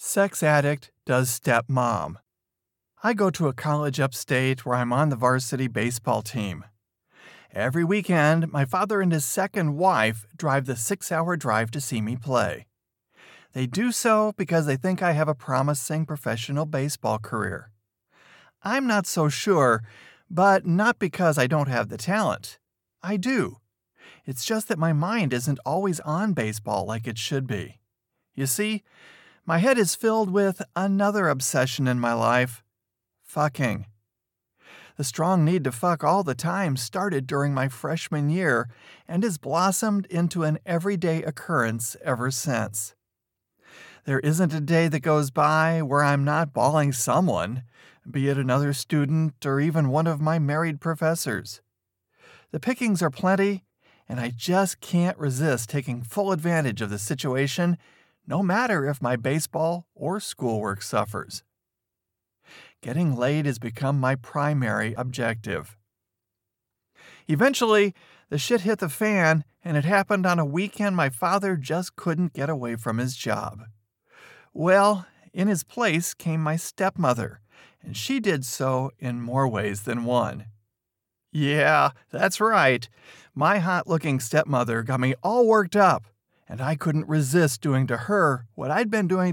Sex addict does stepmom. I go to a college upstate where I'm on the varsity baseball team. Every weekend, my father and his second wife drive the 6-hour drive to see me play. They do so because they think I have a promising professional baseball career. I'm not so sure, but not because I don't have the talent. I do. It's just that my mind isn't always on baseball like it should be. You see, my head is filled with another obsession in my life: fucking. The strong need to fuck all the time started during my freshman year and has blossomed into an everyday occurrence ever since. There isn't a day that goes by where I'm not balling someone, be it another student or even one of my married professors. The pickings are plenty, and I just can't resist taking full advantage of the situation, no matter if my baseball or schoolwork suffers. Getting laid has become my primary objective. Eventually, the shit hit the fan, and it happened on a weekend my father just couldn't get away from his job. Well, in his place came my stepmother, and she did so in more ways than one. Yeah, that's right. My hot-looking stepmother got me all worked up, and I couldn't resist doing to her what I'd been doing